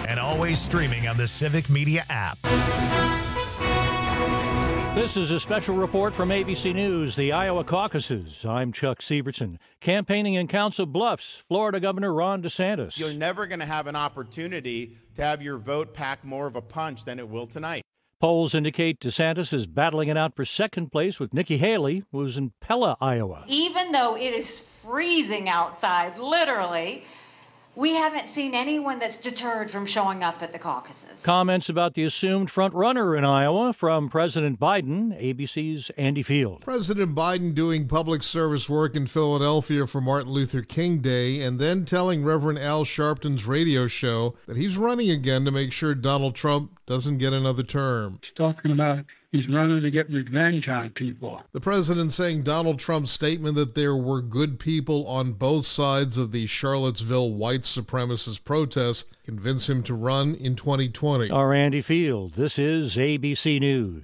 and always streaming on the Civic Media app. This is a special report from ABC News, the Iowa caucuses. I'm Chuck Severson. Campaigning in Council Bluffs, Florida Governor Ron DeSantis. You're never going to have an opportunity to have your vote pack more of a punch than it will tonight. Polls indicate DeSantis is battling it out for second place with Nikki Haley, who's in Pella, Iowa. Even though it is freezing outside, literally, we haven't seen anyone that's deterred from showing up at the caucuses. Comments about the assumed front runner in Iowa from President Biden, ABC's Andy Field. President Biden doing public service work in Philadelphia for Martin Luther King Day and then telling Reverend Al Sharpton's radio show that he's running again to make sure Donald Trump doesn't get another term. He's talking about he's running to get revenge on people. The president saying Donald Trump's statement that there were good people on both sides of the Charlottesville white supremacist protests convinced him to run in 2020. Our Andy Field. This is ABC News.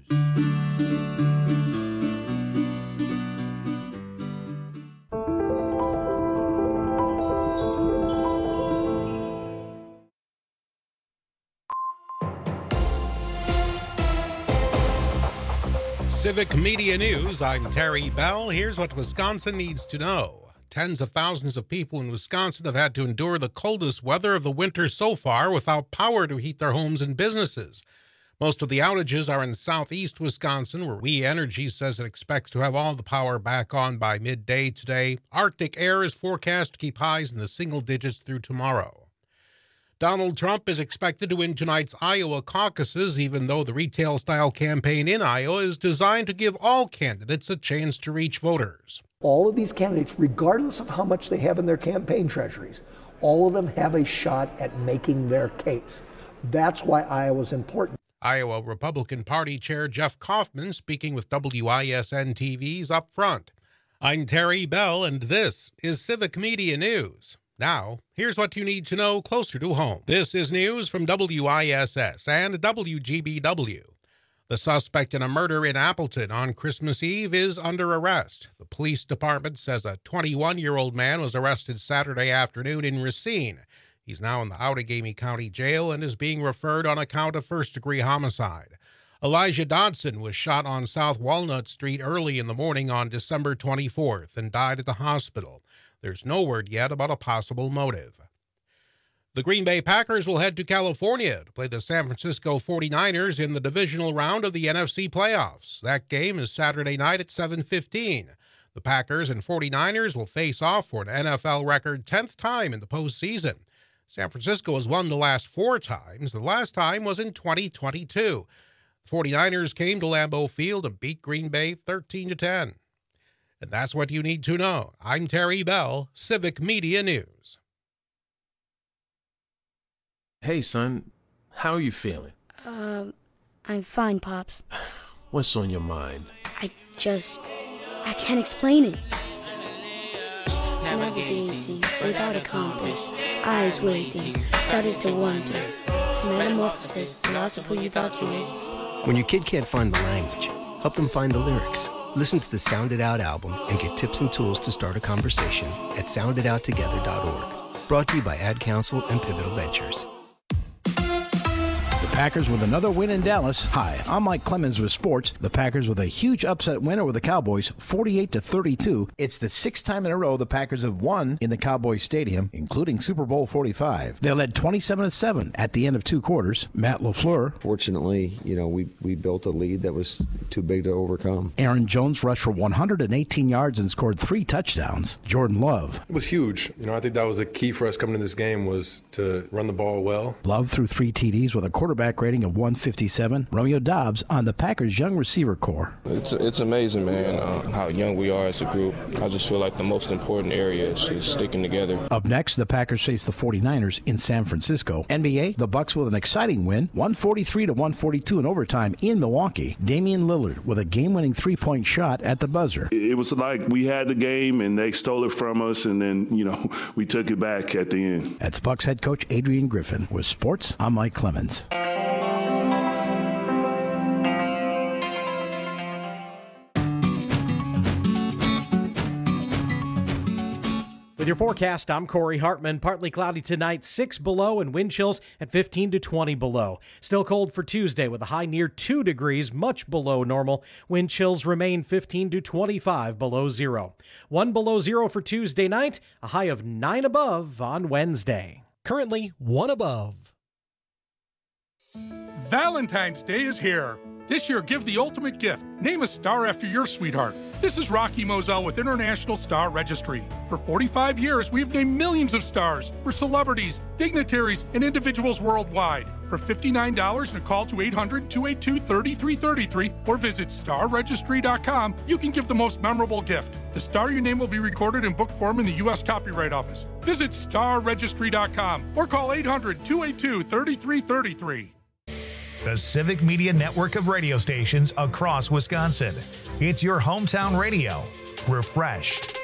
Civic Media News, I'm Terry Bell. Here's what Wisconsin needs to know. Tens of thousands of people in Wisconsin have had to endure the coldest weather of the winter so far without power to heat their homes and businesses. Most of the outages are in southeast Wisconsin, where We Energy says it expects to have all the power back on by midday today. Arctic air is forecast to keep highs in the single digits through tomorrow. Donald Trump is expected to win tonight's Iowa caucuses, even though the retail-style campaign in Iowa is designed to give all candidates a chance to reach voters. All of these candidates, regardless of how much they have in their campaign treasuries, all of them have a shot at making their case. That's why Iowa's important. Iowa Republican Party Chair Jeff Kaufman speaking with WISN TV's Up Front. I'm Terry Bell, and this is Civic Media News. Now, here's what you need to know closer to home. This is news from WISS and WGBW. The suspect in a murder in Appleton on Christmas Eve is under arrest. The police department says a 21-year-old man was arrested Saturday afternoon in Racine. He's now in the Outagamie County Jail and is being referred on account of first-degree homicide. Elijah Dodson was shot on South Walnut Street early in the morning on December 24th and died at the hospital. There's no word yet about a possible motive. The Green Bay Packers will head to California to play the San Francisco 49ers in the divisional round of the NFC playoffs. That game is Saturday night at 7:15. The Packers and 49ers will face off for an NFL record 10th time in the postseason. San Francisco has won the last 4 times. The last time was in 2022. The 49ers came to Lambeau Field and beat Green Bay 13-10. And that's what you need to know. I'm Terry Bell, Civic Media News. Hey, son. How are you feeling? I'm fine, Pops. What's on your mind? I can't explain it. Navigating without a compass, eyes waiting, started to wonder. Metamorphosis, the loss of who you thought you was. When your kid can't find the language, help them find the lyrics. Listen to the Sound It Out album and get tips and tools to start a conversation at sounditouttogether.org. Brought to you by Ad Council and Pivotal Ventures. The Packers with another win in Dallas. Hi, I'm Mike Clemens with sports. The Packers with a huge upset win over the Cowboys, 48-32. It's the 6th time in a row the Packers have won in the Cowboys Stadium, including Super Bowl 45. They led 27-7 at the end of 2 quarters. Matt LaFleur. Fortunately, we built a lead that was too big to overcome. Aaron Jones rushed for 118 yards and scored 3 touchdowns. Jordan Love. It was huge. I think that was the key for us coming into this game was to run the ball well. Love threw 3 TDs with a quarterback rating of 157. Romeo Doubs on the Packers' young receiver core. It's amazing, man, how young we are as a group. I just feel like the most important area is just sticking together. Up next, the Packers face the 49ers in San Francisco. NBA, the Bucks with an exciting win, 143-142 in overtime in Milwaukee. Damian Lillard with a game-winning 3-point shot at the buzzer. It was like we had the game and they stole it from us, and then, we took it back at the end. That's Bucks head coach Adrian Griffin. With sports, I'm Mike Clemens. The With your forecast, I'm Corey Hartman. Partly cloudy tonight, 6 below, and wind chills at 15 to 20 below. Still cold for Tuesday with a high near 2 degrees, much below normal. Wind chills remain 15 to 25 below zero. 1 below zero for Tuesday night, a high of 9 above on Wednesday. Currently 1 above. Valentine's Day is here. This year, give the ultimate gift. Name a star after your sweetheart. This is Rocky Moselle with International Star Registry. For 45 years, we've named millions of stars for celebrities, dignitaries, and individuals worldwide. For $59 and a call to 800-282-3333 or visit starregistry.com, you can give the most memorable gift. The star you name will be recorded in book form in the U.S. Copyright Office. Visit starregistry.com or call 800-282-3333. The Civic Media network of radio stations across Wisconsin. It's your hometown radio. Refreshed.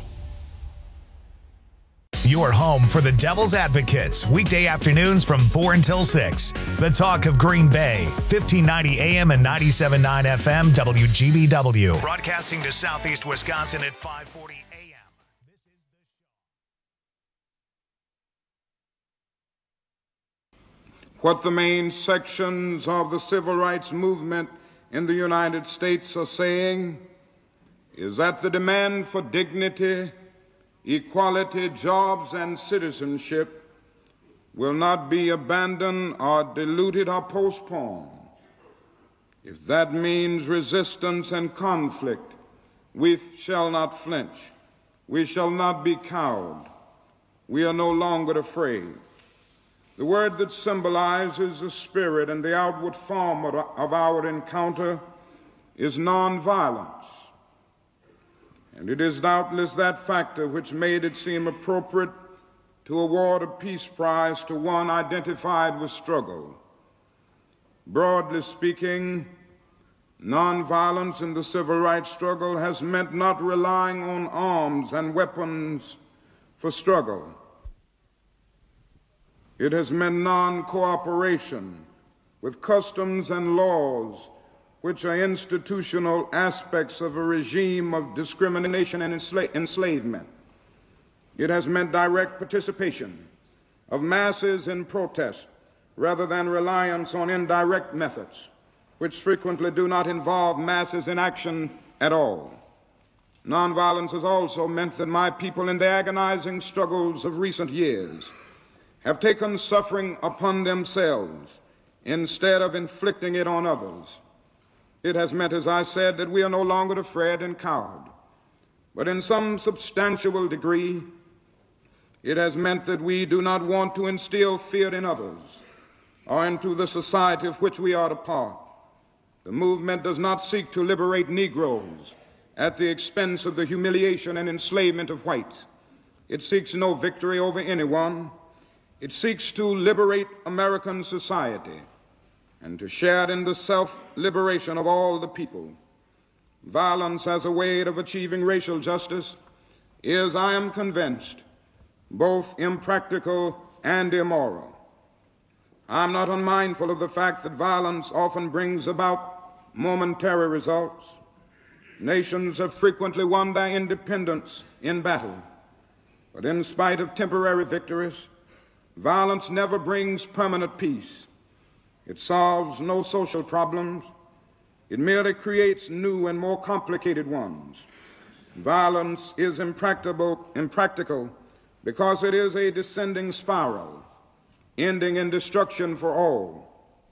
Your home for the Devil's Advocates. Weekday afternoons from 4 until 6. The talk of Green Bay. 1590 AM and 97.9 FM WGBW. Broadcasting to Southeast Wisconsin at 540 AM. What the main sections of the civil rights movement in the United States are saying is that the demand for dignity, equality, jobs, and citizenship will not be abandoned or diluted or postponed. If that means resistance and conflict, we shall not flinch. We shall not be cowed. We are no longer afraid. The word that symbolizes the spirit and the outward form of our encounter is nonviolence. And it is doubtless that factor which made it seem appropriate to award a peace prize to one identified with struggle. Broadly speaking, nonviolence in the civil rights struggle has meant not relying on arms and weapons for struggle. It has meant non-cooperation with customs and laws which are institutional aspects of a regime of discrimination and enslavement. It has meant direct participation of masses in protest rather than reliance on indirect methods, which frequently do not involve masses in action at all. Nonviolence has also meant that my people in the agonizing struggles of recent years have taken suffering upon themselves instead of inflicting it on others. It has meant, as I said, that we are no longer afraid and cowed. But in some substantial degree, it has meant that we do not want to instill fear in others or into the society of which we are a part. The movement does not seek to liberate Negroes at the expense of the humiliation and enslavement of whites. It seeks no victory over anyone. It seeks to liberate American society and to share in the self-liberation of all the people. Violence as a way of achieving racial justice is, I am convinced, both impractical and immoral. I'm not unmindful of the fact that violence often brings about momentary results. Nations have frequently won their independence in battle, but in spite of temporary victories, violence never brings permanent peace. It solves no social problems. It merely creates new and more complicated ones. Violence is impractical because it is a descending spiral, ending in destruction for all.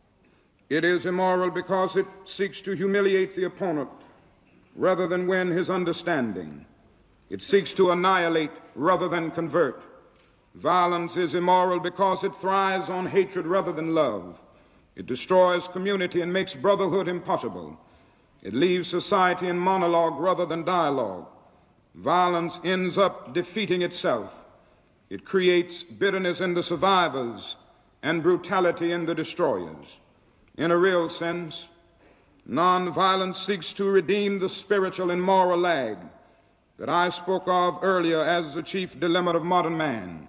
It is immoral because it seeks to humiliate the opponent rather than win his understanding. It seeks to annihilate rather than convert. Violence is immoral because it thrives on hatred rather than love. It destroys community and makes brotherhood impossible. It leaves society in monologue rather than dialogue. Violence ends up defeating itself. It creates bitterness in the survivors and brutality in the destroyers. In a real sense, nonviolence seeks to redeem the spiritual and moral lag that I spoke of earlier as the chief dilemma of modern man.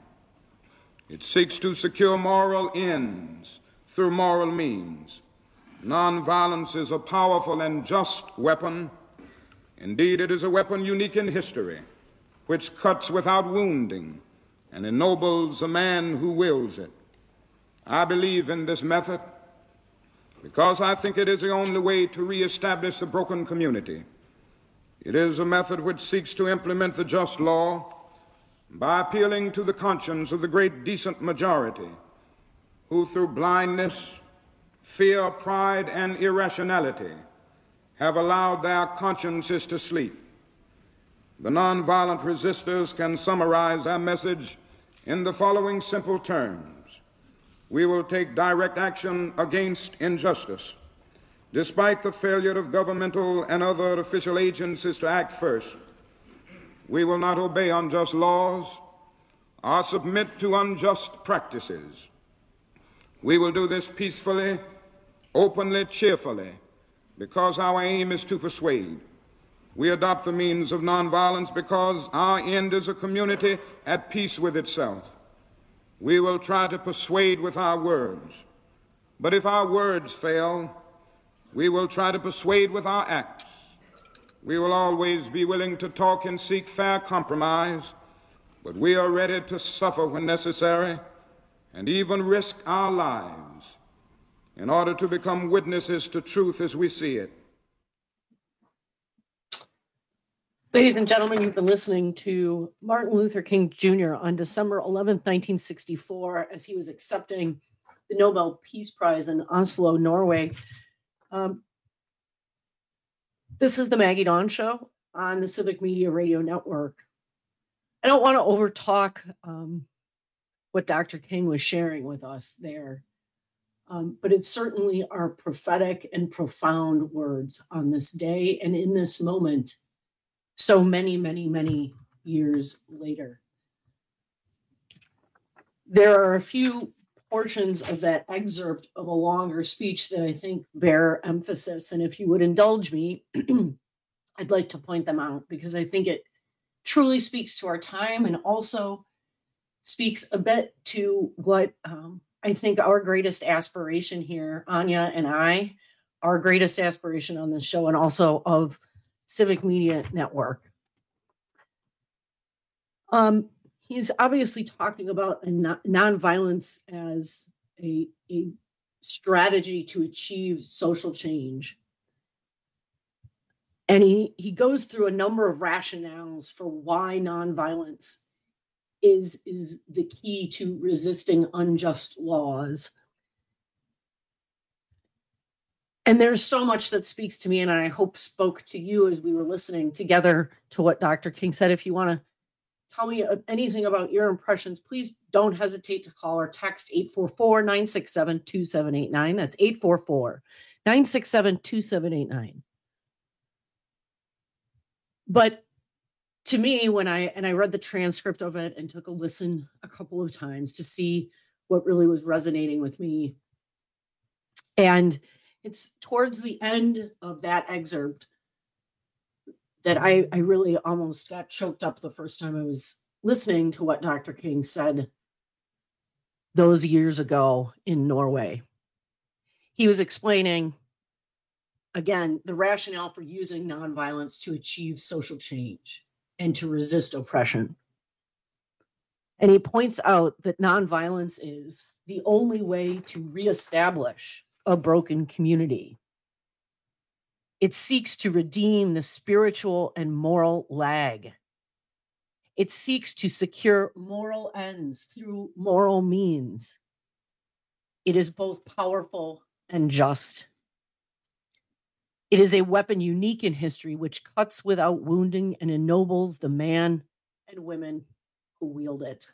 It seeks to secure moral ends through moral means. Nonviolence is a powerful and just weapon. Indeed, it is a weapon unique in history. which cuts without wounding and ennobles a man who wills it. I believe in this method because I think it is the only way to reestablish the broken community. It is a method which seeks to implement the just law by appealing to the conscience of the great decent majority who, through blindness, fear, pride, and irrationality, have allowed their consciences to sleep. The nonviolent resistors can summarize our message in the following simple terms. We will take direct action against injustice. Despite the failure of governmental and other official agencies to act first, we will not obey unjust laws or submit to unjust practices. We will do this peacefully, openly, cheerfully, because our aim is to persuade. We adopt the means of nonviolence because our end is a community at peace with itself. We will try to persuade with our words, but if our words fail, we will try to persuade with our acts. We will always be willing to talk and seek fair compromise, but we are ready to suffer when necessary and even risk our lives in order to become witnesses to truth as we see it. Ladies and gentlemen, you've been listening to Martin Luther King Jr. on December 11th, 1964, as he was accepting the Nobel Peace Prize in Oslo, Norway. This is the Maggie Dawn Show on the Civic Media Radio Network. I don't want to overtalk what Dr. King was sharing with us there, but it certainly are prophetic and profound words on this day and in this moment, so many, many, many years later. There are a few portions of that excerpt of a longer speech that I think bear emphasis. And if you would indulge me, I'd like to point them out because I think it truly speaks to our time and also speaks a bit to what I think our greatest aspiration here, Anya and I, our greatest aspiration on this show and also of Civic Media Network. He's obviously talking about nonviolence as a strategy to achieve social change. And he goes through a number of rationales for why nonviolence is the key to resisting unjust laws. And there's so much that speaks to me, and I hope spoke to you as we were listening together to what Dr. King said. If you want to tell me anything about your impressions, please don't hesitate to call or text 844-967-2789. That's 844-967-2789. But to me, when I read the transcript of it and took a listen a couple of times to see what really was resonating with me, and it's towards the end of that excerpt that I really almost got choked up the first time I was listening to what Dr. King said those years ago in Norway. He was explaining, again, the rationale for using nonviolence to achieve social change and to resist oppression. And he points out that nonviolence is the only way to reestablish a broken community. It seeks to redeem the spiritual and moral lag. It seeks to secure moral ends through moral means. It is both powerful and just. It is a weapon unique in history which cuts without wounding and ennobles the man and women who wield it.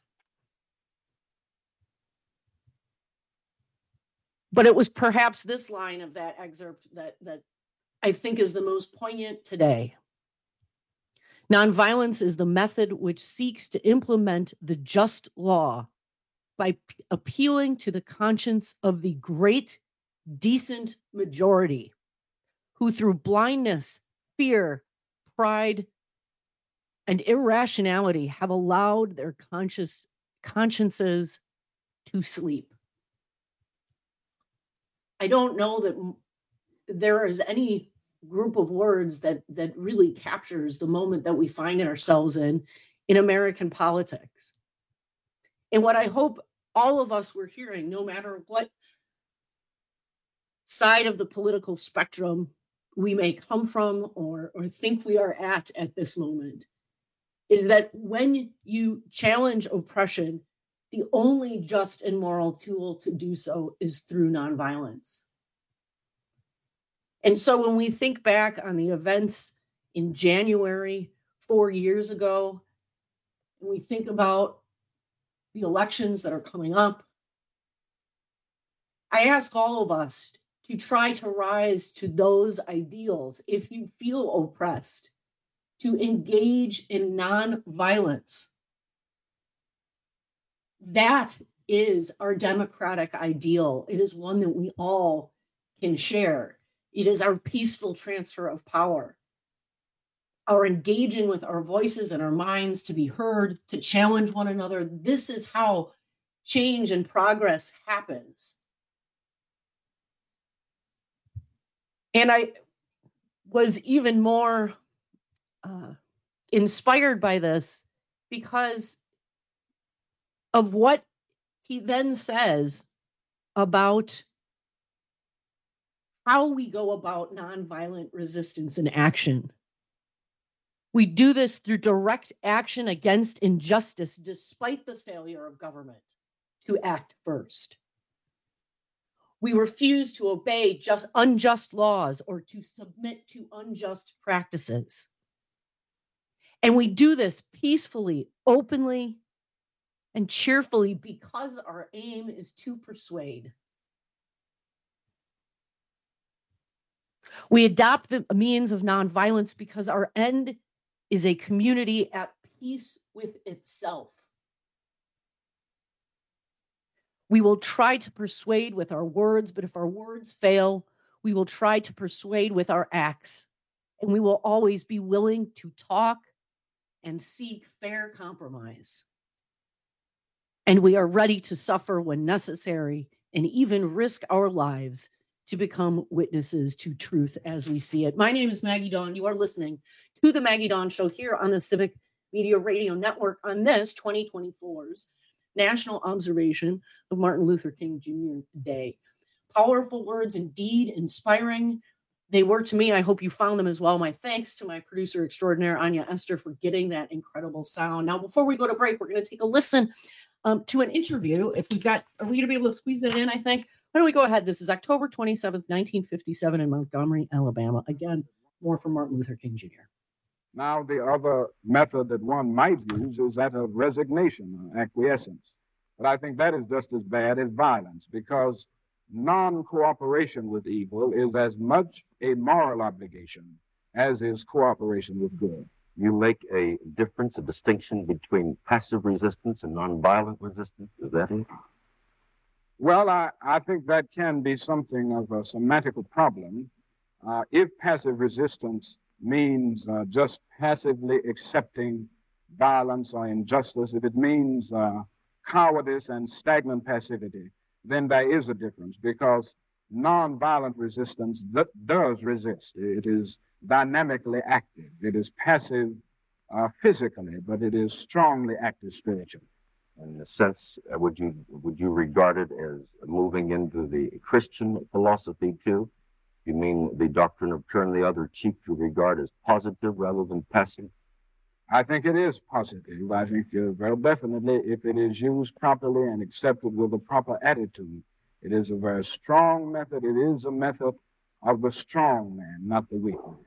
But it was perhaps this line of that excerpt that I think is the most poignant today. Nonviolence is the method which seeks to implement the just law by appealing to the conscience of the great, decent majority who through blindness, fear, pride, and irrationality have allowed their consciences to sleep. I don't know that there is any group of words that really captures the moment that we find ourselves in in American politics. And what I hope all of us were hearing, no matter what side of the political spectrum we may come from or think we are at this moment, is that when you challenge oppression, the only just and moral tool to do so is through nonviolence. And so when we think back on the events in January 4 years ago, and we think about the elections that are coming up, I ask all of us to try to rise to those ideals. If you feel oppressed, to engage in nonviolence. That is our democratic ideal. It is one that we all can share. It is our peaceful transfer of power, our engaging with our voices and our minds to be heard, to challenge one another. This is how change and progress happens. And I was even more inspired by this because of what he then says about how we go about nonviolent resistance and action. We do this through direct action against injustice, despite the failure of government to act first. We refuse to obey unjust laws or to submit to unjust practices. And we do this peacefully, openly, and cheerfully because our aim is to persuade. We adopt the means of nonviolence because our end is a community at peace with itself. We will try to persuade with our words, but if our words fail, we will try to persuade with our acts. And we will always be willing to talk and seek fair compromise. And we are ready to suffer when necessary and even risk our lives to become witnesses to truth as we see it. My name is Maggie Dawn. You are listening to the Maggie Dawn Show here on the Civic Media Radio Network on this 2024's National Observation of Martin Luther King Jr. Day. Powerful words indeed, inspiring. They were to me. I hope you found them as well. My thanks to my producer extraordinaire, Anya Esther, for getting that incredible sound. Now, before we go to break, we're going to take a listen to an interview. Are we going to be able to squeeze that in, I think? Why don't we go ahead? This is October 27th, 1957 in Montgomery, Alabama. Again, more from Martin Luther King Jr. Now, the other method that one might use is that of resignation, acquiescence. But I think that is just as bad as violence, because non-cooperation with evil is as much a moral obligation as is cooperation with good. You make a difference, a distinction between passive resistance and nonviolent resistance. Is that it? Well, I think that can be something of a semantical problem. If passive resistance means just passively accepting violence or injustice, if it means cowardice and stagnant passivity, then there is a difference, because nonviolent resistance does resist. It is dynamically active. It is passive physically, but it is strongly active spiritually. In a sense, would you regard it as moving into the Christian philosophy too? You mean the doctrine of turn the other cheek to regard as positive rather than passive? I think it is positive. I think very definitely, if it is used properly and accepted with a proper attitude, it is a very strong method. It is a method of the strong man, not the weak man.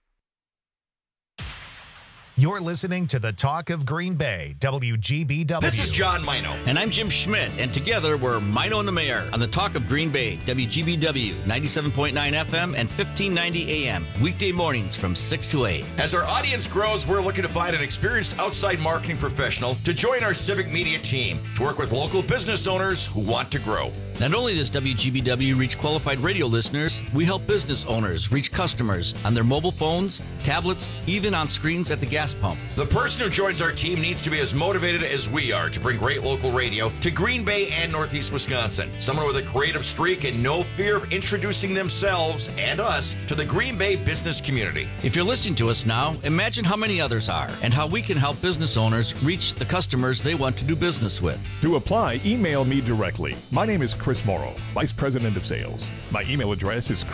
You're listening to the Talk of Green Bay, WGBW. This is John Mino. And I'm Jim Schmidt. And together we're Mino and the Mayor on the Talk of Green Bay, WGBW, 97.9 FM and 1590 AM, weekday mornings from 6 to 8. As our audience grows, we're looking to find an experienced outside marketing professional to join our civic media team to work with local business owners who want to grow. Not only does WGBW reach qualified radio listeners, we help business owners reach customers on their mobile phones, tablets, even on screens at the gas pump. The person who joins our team needs to be as motivated as we are to bring great local radio to Green Bay and Northeast Wisconsin. Someone with a creative streak and no fear of introducing themselves and us to the Green Bay business community. If you're listening to us now, imagine how many others are and how we can help business owners reach the customers they want to do business with. To apply, email me directly. My name is Chris Morrow, Vice President of Sales. My email address is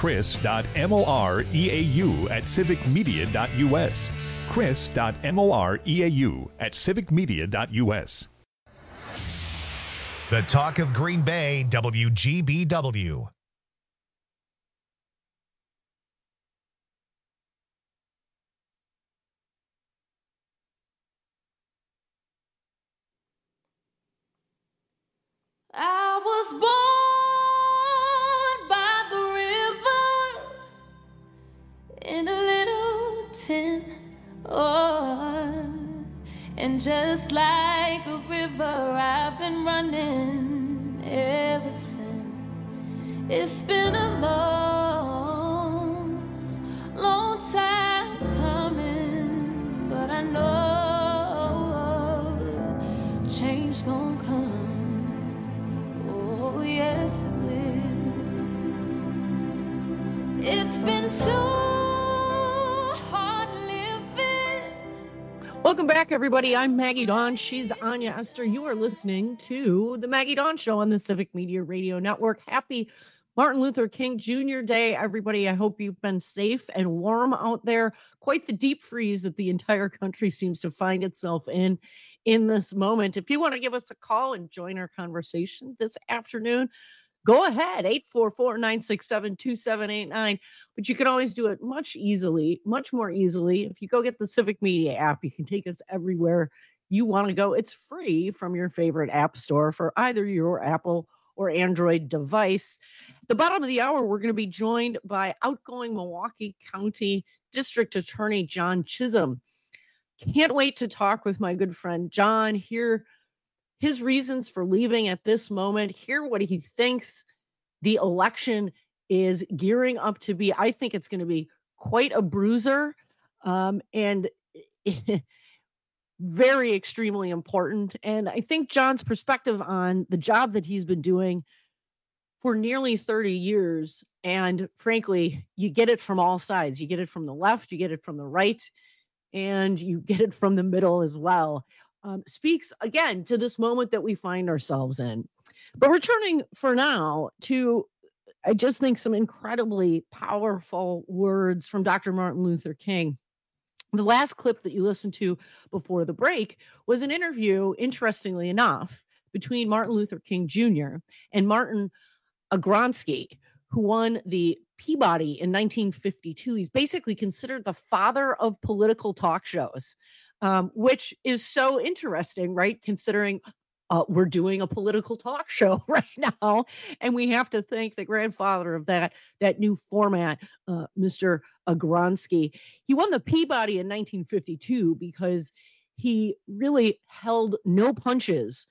chris.moreau@civicmedia.us. chris.moreau@civicmedia.us. The Talk of Green Bay, WGBW. I was born by the river in a little tin, and just like a river I've been running ever since. It's been a long, long time coming, but I know change gonna come. Oh, yes, it will. It's been too hard living. Welcome back, everybody. I'm Maggie Dawn. She's Anya Esther. You are listening to the Maggie Dawn Show on the Civic Media Radio Network. Happy Martin Luther King Jr. Day, everybody. I hope you've been safe and warm out there. Quite the deep freeze that the entire country seems to find itself in this moment. If you want to give us a call and join our conversation this afternoon, go ahead, 844-967-2789. But you can always do it much more easily. If you go get the Civic Media app, you can take us everywhere you want to go. It's free from your favorite app store for either your Apple or Android device. At the bottom of the hour, we're going to be joined by outgoing Milwaukee County District Attorney John Chisholm. Can't wait to talk with my good friend John, hear his reasons for leaving at this moment, hear what he thinks the election is gearing up to be. I think it's going to be quite a bruiser, and very extremely important. And I think John's perspective on the job that he's been doing for nearly 30 years, and frankly, you get it from all sides. You get it from the left, you get it from the right, and you get it from the middle as well. Speaks again to this moment that we find ourselves in. But returning for now to, I just think, some incredibly powerful words from Dr. Martin Luther King. The last clip that you listened to before the break was an interview, interestingly enough, between Martin Luther King Jr. and Martin Ogroński, who won the Peabody in 1952. He's basically considered the father of political talk shows, which is so interesting, right? Considering we're doing a political talk show right now, and we have to thank the grandfather of that new format, Mr. Ogroński. He won the Peabody in 1952 because he really pulled no punches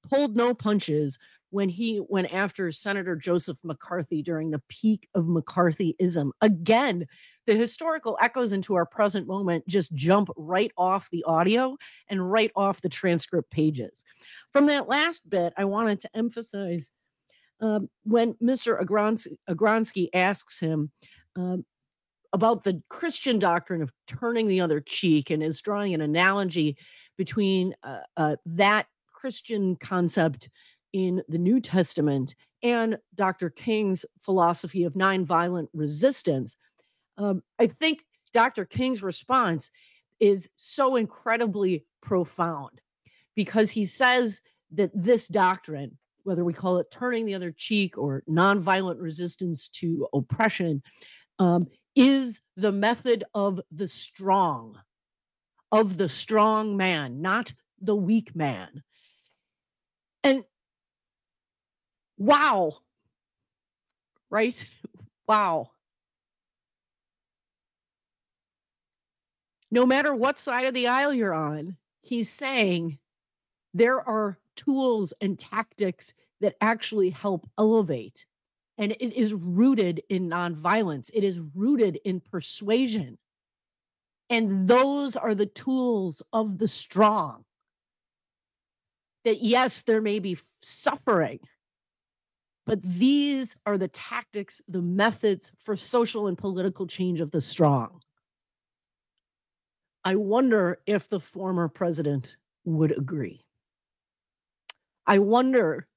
when he went after Senator Joseph McCarthy during the peak of McCarthyism. Again, the historical echoes into our present moment just jump right off the audio and right off the transcript pages. From that last bit, I wanted to emphasize when Mr. Ogroński asks him about the Christian doctrine of turning the other cheek, and is drawing an analogy between that Christian concept in the New Testament and Dr. King's philosophy of nonviolent resistance. I think Dr. King's response is so incredibly profound, because he says that this doctrine, whether we call it turning the other cheek or nonviolent resistance to oppression, is the method of the strong man, not the weak man. And wow, right? Wow. No matter what side of the aisle you're on, he's saying there are tools and tactics that actually help elevate. And it is rooted in nonviolence. It is rooted in persuasion. And those are the tools of the strong. That yes, there may be suffering, but these are the tactics, the methods for social and political change of the strong. I wonder if the former president would agree. I wonder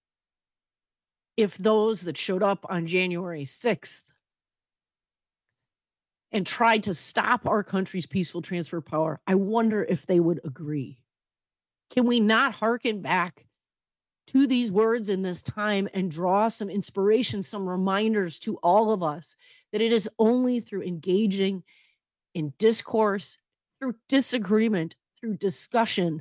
if those that showed up on January 6th and tried to stop our country's peaceful transfer of power, I wonder if they would agree. Can we not hearken back to these words in this time and draw some inspiration, some reminders to all of us that it is only through engaging in discourse, through disagreement, through discussion,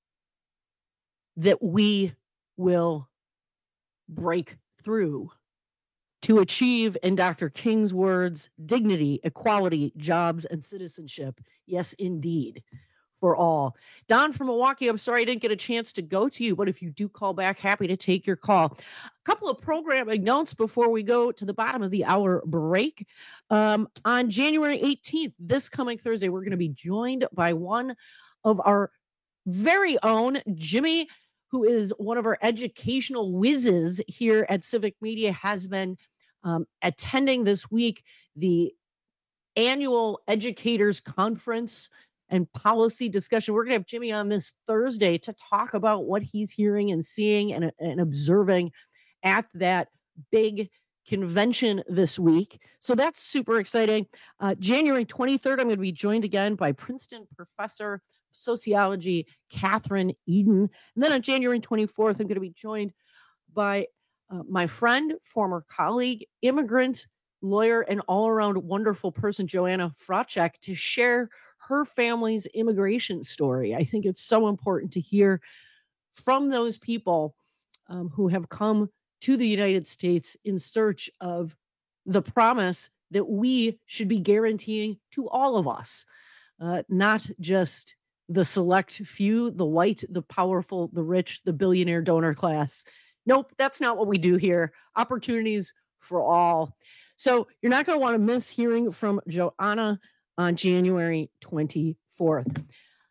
that we will break through to achieve, in Dr. King's words, dignity, equality, jobs, and citizenship. Yes, indeed, for all. Don from Milwaukee, I'm sorry I didn't get a chance to go to you, but if you do call back, happy to take your call. A couple of programming notes before we go to the bottom of the hour break. On January 18th, this coming Thursday, we're going to be joined by one of our very own, Jimmy, who is one of our educational whizzes here at Civic Media, has been attending this week the annual educators conference and policy discussion. We're going to have Jimmy on this Thursday to talk about what he's hearing and seeing and observing at that big convention this week. So that's super exciting. January 23rd, I'm going to be joined again by Princeton professor of sociology, Catherine Eden. And then on January 24th, I'm going to be joined by my friend, former colleague, immigrant, lawyer, and all-around wonderful person, Joanna Fracek, to share her family's immigration story. I think it's so important to hear from those people who have come to the United States in search of the promise that we should be guaranteeing to all of us, not just the select few, the white, the powerful, the rich, the billionaire donor class. Nope, that's not what we do here. Opportunities for all. So you're not going to want to miss hearing from Joanna on January 24th.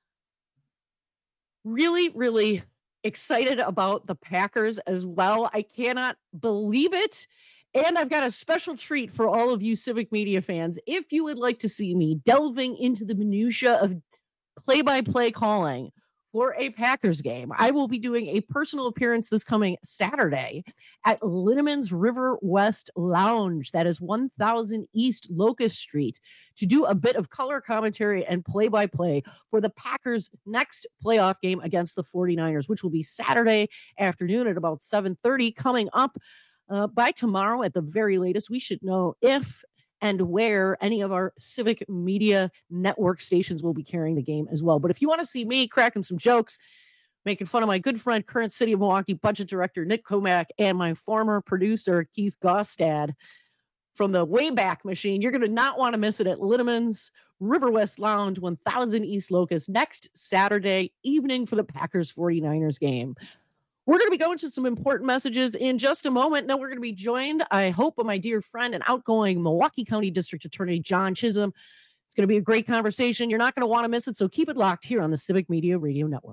Really, really excited about the Packers as well. I cannot believe it. And I've got a special treat for all of you Civic Media fans. If you would like to see me delving into the minutia of play-by-play calling for a Packers game, I will be doing a personal appearance this coming Saturday at Linneman's River West Lounge. That is 1000 East Locust Street, to do a bit of color commentary and play-by-play for the Packers' next playoff game against the 49ers, which will be Saturday afternoon at about 7:30. Coming up by tomorrow at the very latest, we should know if and where any of our Civic Media Network stations will be carrying the game as well. But if you want to see me cracking some jokes, making fun of my good friend, current City of Milwaukee budget director Nick Komack, and my former producer Keith Gostad from the Wayback Machine, you're going to not want to miss it at Linneman's River West Lounge, 1000 East Locust, next Saturday evening for the Packers 49ers game. We're going to be going to some important messages in just a moment. Now we're going to be joined, I hope, by my dear friend and outgoing Milwaukee County District Attorney John Chisholm. It's going to be a great conversation. You're not going to want to miss it, so keep it locked here on the Civic Media Radio Network.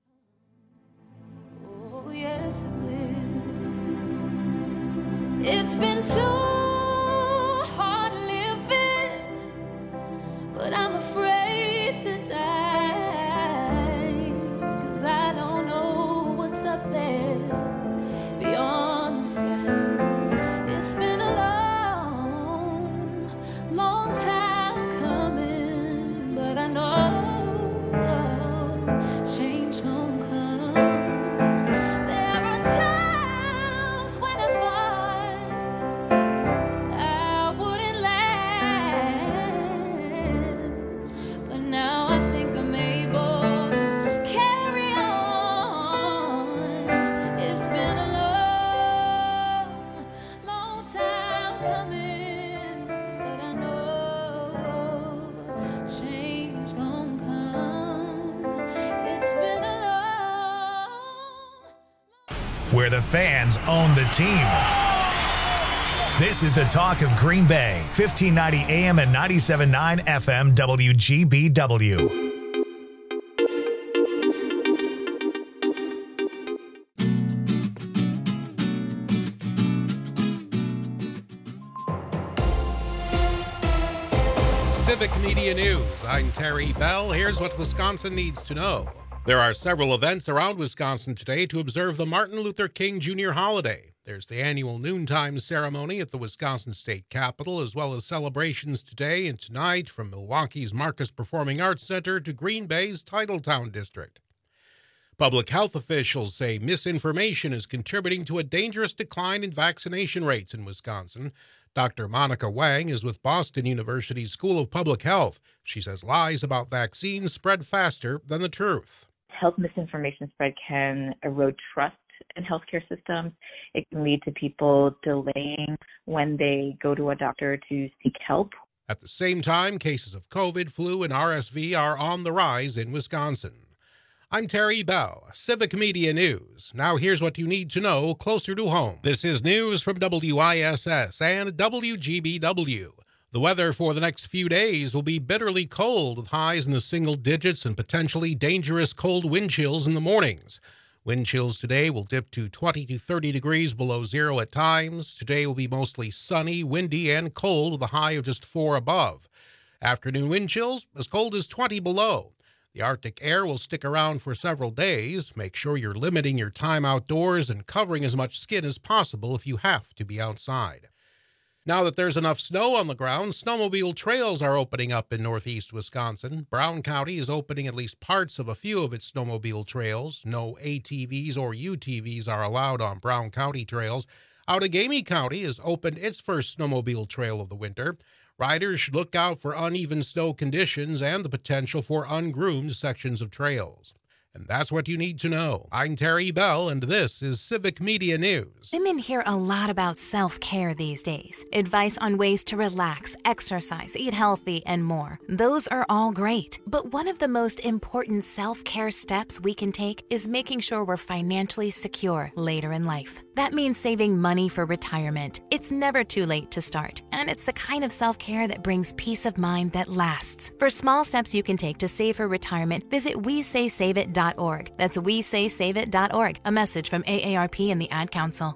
Oh, yes, it will. It's been too hard living, but I'm afraid to die, 'cause I don't know what's up there beyond the sky. It's been a long, long time coming, but I know change gon' come. There are times when I thought I wouldn't last, but now I think I'm able to carry on. It's been a long, long time coming, but I know change gon' come. It's been a long. where the fans own the team. This is the talk of Green Bay, 1590 AM and 97.9 FM WGBW. Civic Media News. I'm Terry Bell. Here's what Wisconsin needs to know. There are several events around Wisconsin today to observe the Martin Luther King Jr. holiday. There's the annual noontime ceremony at the Wisconsin State Capitol, as well as celebrations today and tonight from Milwaukee's Marcus Performing Arts Center to Green Bay's Titletown District. Public health officials say misinformation is contributing to a dangerous decline in vaccination rates in Wisconsin. Dr. Monica Wang is with Boston University's School of Public Health. She says lies about vaccines spread faster than the truth. Health misinformation spread can erode trust in healthcare systems. It can lead to people delaying when they go to a doctor to seek help. At the same time, cases of COVID, flu, and RSV are on the rise in Wisconsin. I'm Terry Bell, Civic Media News. Now here's what you need to know closer to home. This is news from WISS and WGBW. The weather for the next few days will be bitterly cold with highs in the single digits and potentially dangerous cold wind chills in the mornings. Wind chills today will dip to 20 to 30 degrees below zero at times. Today will be mostly sunny, windy, and cold with a high of just 4 above. Afternoon wind chills as cold as 20 below. The Arctic air will stick around for several days. Make sure you're limiting your time outdoors and covering as much skin as possible if you have to be outside. Now that there's enough snow on the ground, snowmobile trails are opening up in northeast Wisconsin. Brown County is opening at least parts of a few of its snowmobile trails. No ATVs or UTVs are allowed on Brown County trails. Outagamie County has opened its first snowmobile trail of the winter. Riders should look out for uneven snow conditions and the potential for ungroomed sections of trails. And that's what you need to know. I'm Terry Bell, and this is Civic Media News. Women hear a lot about self-care these days. Advice on ways to relax, exercise, eat healthy, and more. Those are all great. But one of the most important self-care steps we can take is making sure we're financially secure later in life. That means saving money for retirement. It's never too late to start, and it's the kind of self-care that brings peace of mind that lasts. For small steps you can take to save for retirement, visit WeSaySaveIt.org. That's WeSaySaveIt.org. A message from AARP and the Ad Council.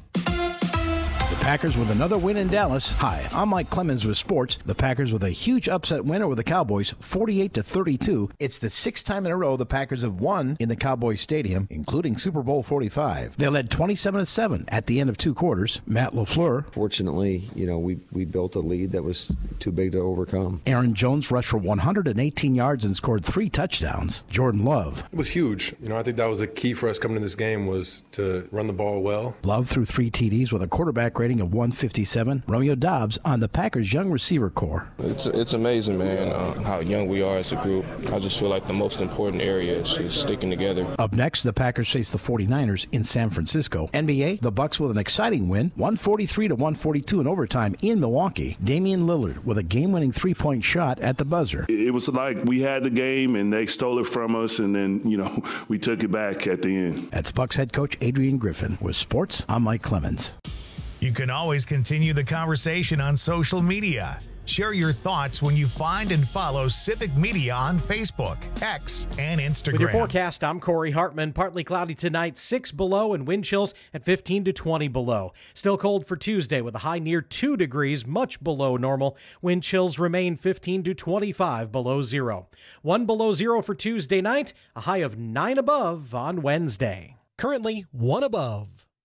The Packers with another win in Dallas. Hi, I'm Mike Clemens with sports. The Packers with a huge upset win over the Cowboys, 48-32. It's the 6th time in a row the Packers have won in the Cowboys Stadium, including Super Bowl 45. They led 27-7 at the end of 2 quarters. Matt LaFleur. Fortunately, we built a lead that was too big to overcome. Aaron Jones rushed for 118 yards and scored 3 touchdowns. Jordan Love. It was huge. I think that was the key for us coming into this game was to run the ball well. Love threw 3 TDs with a quarterback rating of 157. Romeo Doubs on the Packers' young receiver core. It's amazing, man, how young we are as a group. I just feel like the most important area is just sticking together. Up next, the Packers face the 49ers in San Francisco. NBA, the Bucks with an exciting win, 143-142 in overtime in Milwaukee. Damian Lillard with a game-winning 3-point shot at the buzzer. It was like we had the game and they stole it from us, and then, we took it back at the end. That's Bucks head coach Adrian Griffin. With sports, I'm Mike Clemens. You can always continue the conversation on social media. Share your thoughts when you find and follow Civic Media on Facebook, X, and Instagram. With your forecast, I'm Corey Hartman. Partly cloudy tonight, 6 below, and wind chills at 15 to 20 below. Still cold for Tuesday with a high near 2 degrees, much below normal. Wind chills remain 15 to 25 below zero. 1 below zero for Tuesday night, a high of 9 above on Wednesday. Currently 1 above.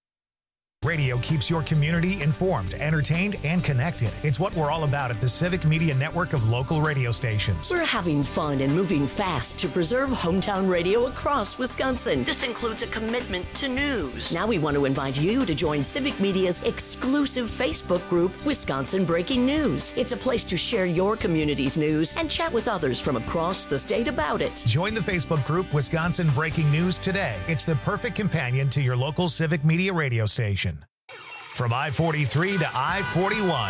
Radio keeps your community informed, entertained, and connected. It's what we're all about at the Civic Media network of local radio stations. We're having fun and moving fast to preserve hometown radio across Wisconsin. This includes a commitment to news. Now we want to invite you to join Civic Media's exclusive Facebook group, Wisconsin Breaking News. It's a place to share your community's news and chat with others from across the state about it. Join the Facebook group, Wisconsin Breaking News, today. It's the perfect companion to your local Civic Media radio station. From I-43 to I-41,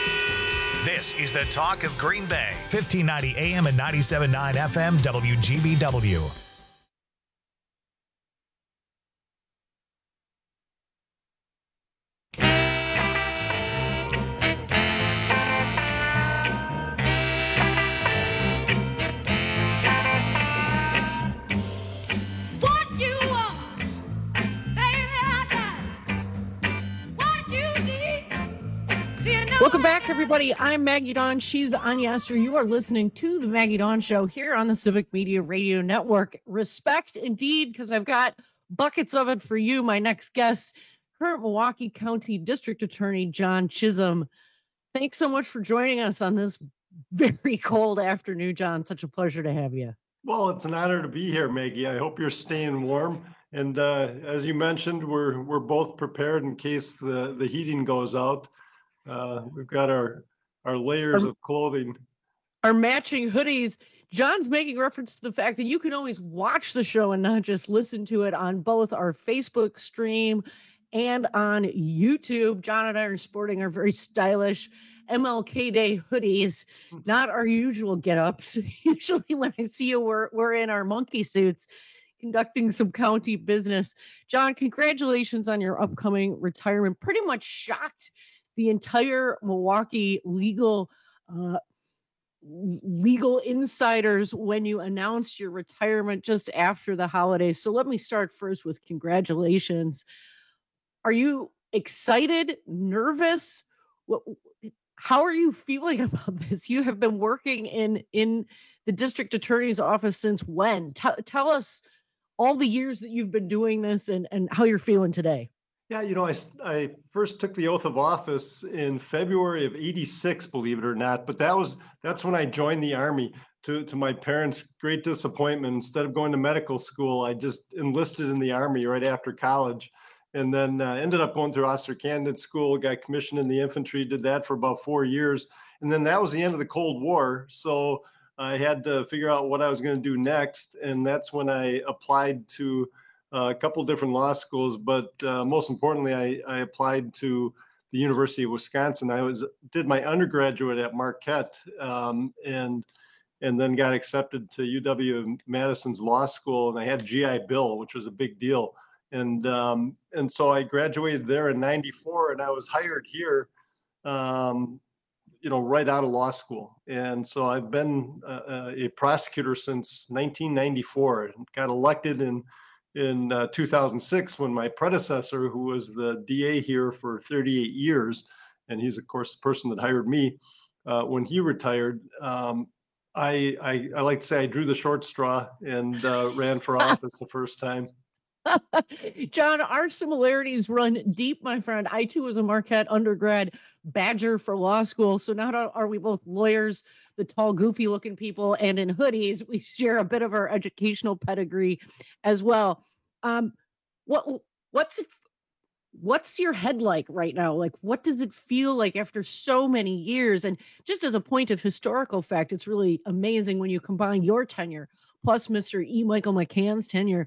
this is the talk of Green Bay, 1590 AM and 97.9 FM WGBW. Welcome back, everybody. I'm Maggie Dawn. She's Anya Esther. You are listening to the Maggie Dawn Show here on the Civic Media Radio Network. Respect indeed, because I've got buckets of it for you. My next guest, current Milwaukee County District Attorney John Chisholm. Thanks so much for joining us on this very cold afternoon, John. Such a pleasure to have you. Well, it's an honor to be here, Maggie. I hope you're staying warm. And as you mentioned, we're both prepared in case the heating goes out. We've got our layers of clothing. Our matching hoodies. John's making reference to the fact that you can always watch the show and not just listen to it on both our Facebook stream and on YouTube. John and I are sporting our very stylish MLK Day hoodies, not our usual get-ups. Usually when I see you, we're in our monkey suits conducting some county business. John, congratulations on your upcoming retirement. Pretty much shocked the entire Milwaukee legal insiders when you announced your retirement just after the holidays. So let me start first with congratulations. Are you excited, nervous? How are you feeling about this? You have been working in the district attorney's office since when? Tell us all the years that you've been doing this and how you're feeling today. Yeah, I first took the oath of office in February of '86, believe it or not. But that's when I joined the Army. To my parents' great disappointment, instead of going to medical school, I just enlisted in the Army right after college. And then ended up going through officer candidate school, got commissioned in the infantry, did that for about 4 years. And then that was the end of the Cold War. So I had to figure out what I was going to do next. And that's when I applied to a couple different law schools. But most importantly, I applied to the University of Wisconsin. I did my undergraduate at Marquette and then got accepted to UW-Madison's law school. And I had GI Bill, which was a big deal. And so I graduated there in '94, and I was hired here, right out of law school. And so I've been a prosecutor since 1994. Got elected in 2006 when my predecessor, who was the DA here for 38 years, and he's of course the person that hired me, when he retired. I like to say I drew the short straw and ran for office the first time. John, our similarities run deep, my friend. I too was a Marquette undergrad, Badger for law school. So not are we both lawyers, the tall, goofy looking people, and in hoodies, we share a bit of our educational pedigree as well. What's your head like right now? Like, what does it feel like after so many years? And just as a point of historical fact, it's really amazing when you combine your tenure plus Mr. E. Michael McCann's tenure.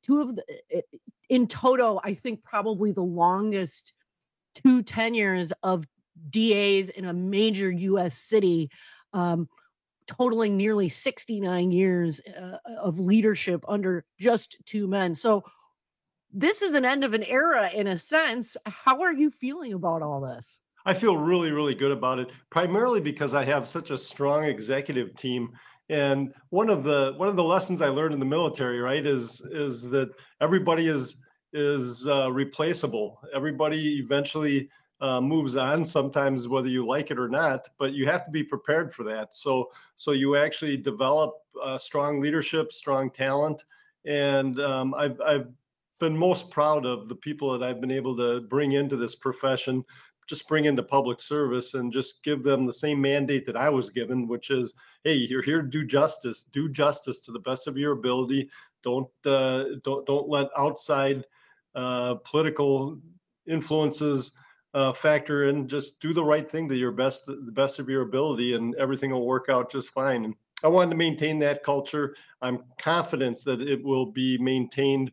In toto, I think probably the longest 2 tenures of DAs in a major U.S. city, totaling nearly 69 years of leadership under just 2 men. So this is an end of an era in a sense. How are you feeling about all this? I feel really, really good about it, primarily because I have such a strong executive team. And one of the lessons I learned in the military, right, is that everybody is replaceable. Everybody eventually moves on, sometimes whether you like it or not, but you have to be prepared for that. So you actually develop strong leadership, strong talent. And I've been most proud of the people that I've been able to bring into this profession, just bring into public service and just give them the same mandate that I was given, which is, hey, you're here to do justice to the best of your ability. Don't let outside political influences factor in. Just do the right thing to the best of your ability, and everything will work out just fine. And I wanted to maintain that culture. I'm confident that it will be maintained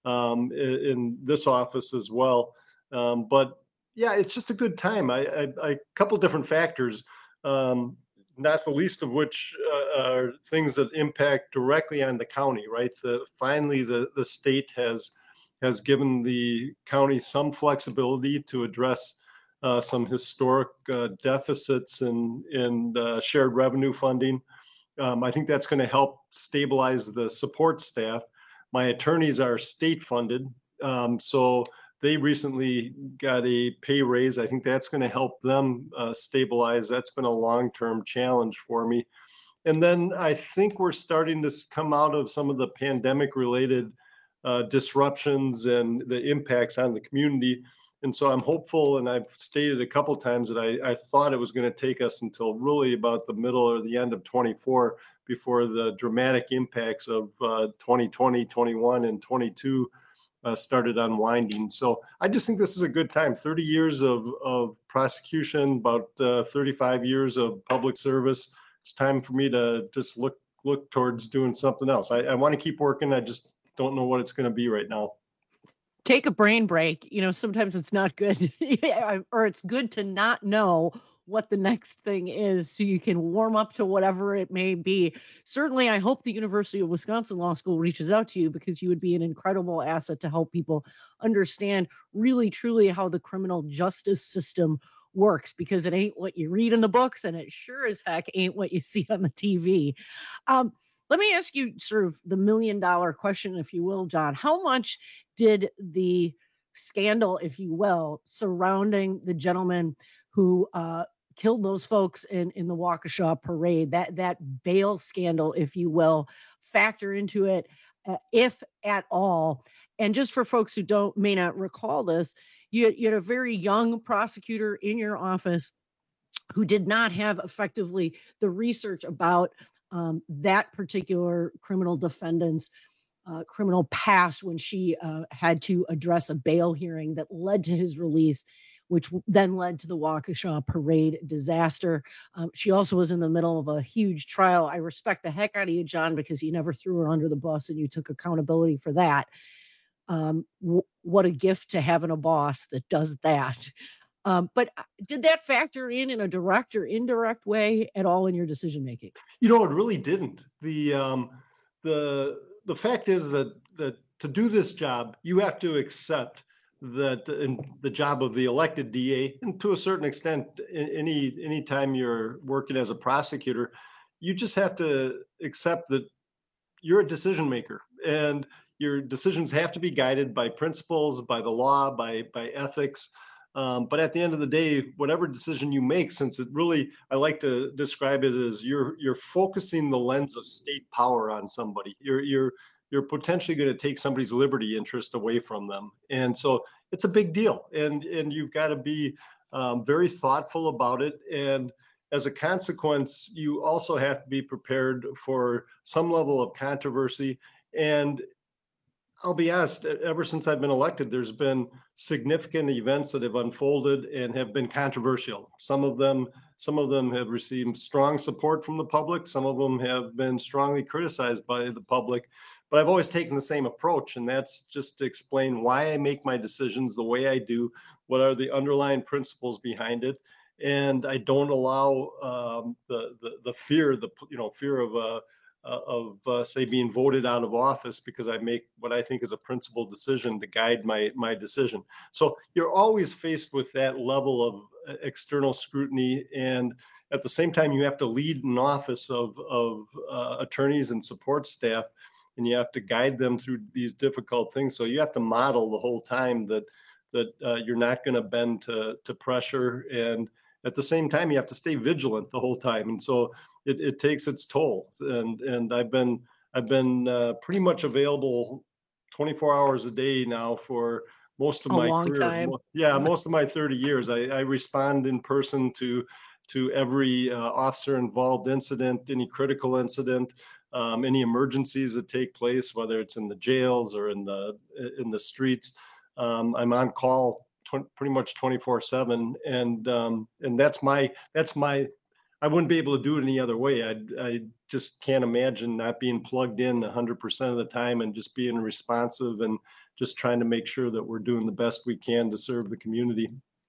in this office as well. But yeah, it's just a good time. A couple different factors, not the least of which are things that impact directly on the county, right? Finally, the state has given the county some flexibility to address some historic deficits in shared revenue funding. I think that's going to help stabilize the support staff. My attorneys are state funded, so they recently got a pay raise. I think that's going to help them stabilize. That's been a long-term challenge for me. And then I think we're starting to come out of some of the pandemic-related disruptions and the impacts on the community. And so I'm hopeful, and I've stated a couple times that I thought it was going to take us until really about the middle or the end of 24 before the dramatic impacts of 2020, 21, and 22 started unwinding. So I just think this is a good time. 30 years of prosecution, about 35 years of public service. It's time for me to just look towards doing something else. I want to keep working. I just don't know what it's going to be right now. Take a brain break. Sometimes it's not good or it's good to not know what the next thing is so you can warm up to whatever it may be. Certainly, I hope the University of Wisconsin Law School reaches out to you because you would be an incredible asset to help people understand really, truly how the criminal justice system works, because it ain't what you read in the books and it sure as heck ain't what you see on the TV. Let me ask you sort of the $1 million question, if you will, John. How much did the scandal, if you will, surrounding the gentleman who killed those folks in the Waukesha parade, that bail scandal, if you will, factor into it, if at all? And just for folks who may not recall this, you had a very young prosecutor in your office who did not have effectively the research about that particular criminal defendant's criminal past when she had to address a bail hearing that led to his release, which then led to the Waukesha parade disaster. She also was in the middle of a huge trial. I respect the heck out of you, John, because you never threw her under the bus and you took accountability for that. What a gift to having a boss that does that. But did that factor in a direct or indirect way at all in your decision making? It really didn't. The fact is that to do this job, you have to accept that in the job of the elected DA, and to a certain extent, any time you're working as a prosecutor, you just have to accept that you're a decision maker, and your decisions have to be guided by principles, by the law, by ethics. But at the end of the day, whatever decision you make, since I like to describe it as you're focusing the lens of state power on somebody. You're potentially going to take somebody's liberty interest away from them, and so it's a big deal. And you've got to be very thoughtful about it. And as a consequence, you also have to be prepared for some level of controversy. And I'll be honest, ever since I've been elected, there's been significant events that have unfolded and have been controversial. Some of them have received strong support from the public. Some of them have been strongly criticized by the public. But I've always taken the same approach, and that's just to explain why I make my decisions the way I do, what are the underlying principles behind it, and I don't allow the fear, fear of say being voted out of office because I make what I think is a principled decision to guide my decision. So you're always faced with that level of external scrutiny, and at the same time you have to lead an office of attorneys and support staff, and you have to guide them through these difficult things. So you have to model the whole time that you're not going to bend to pressure, and at the same time you have to stay vigilant the whole time. And so it takes its toll. And I've been pretty much available 24 hours a day now for most of my career. Time. Yeah, most of my 30 years. I respond in person to every officer involved incident, any critical incident, any emergencies that take place, whether it's in the jails or in the streets. I'm on call pretty much 24/7, and that's my. I wouldn't be able to do it any other way. I just can't imagine not being plugged in 100% of the time and just being responsive and just trying to make sure that we're doing the best we can to serve the community.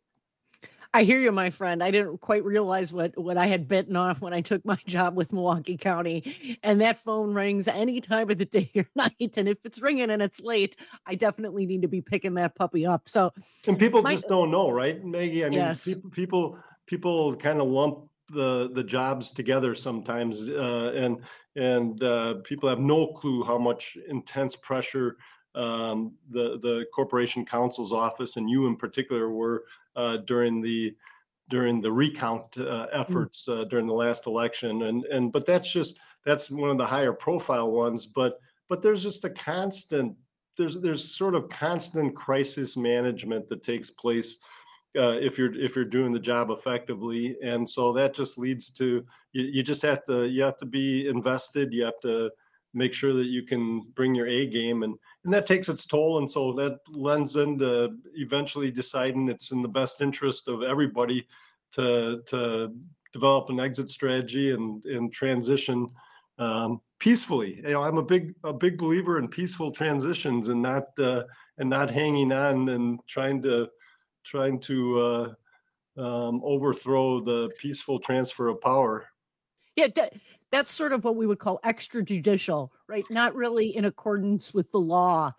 I hear you, my friend. I didn't quite realize what I had bitten off when I took my job with Milwaukee County. And that phone rings any time of the day or night. And if it's ringing and it's late, I definitely need to be picking that puppy up. So, and people just don't know, right, Maggie? I mean, yes. people kind of lump the jobs together sometimes, and people have no clue how much intense pressure the corporation counsel's office, and you in particular were during the recount efforts during the last election. But that's one of the higher profile ones. But there's just a constant, there's sort of constant crisis management that takes place if you're doing the job effectively. And so that just leads to, you have to be invested. You have to make sure that you can bring your A game, and that takes its toll. And so that lends into eventually deciding it's in the best interest of everybody to develop an exit strategy and transition peacefully. I'm a big believer in peaceful transitions, and not hanging on and trying to overthrow the peaceful transfer of power. Yeah, that's sort of what we would call extrajudicial, right? Not really in accordance with the law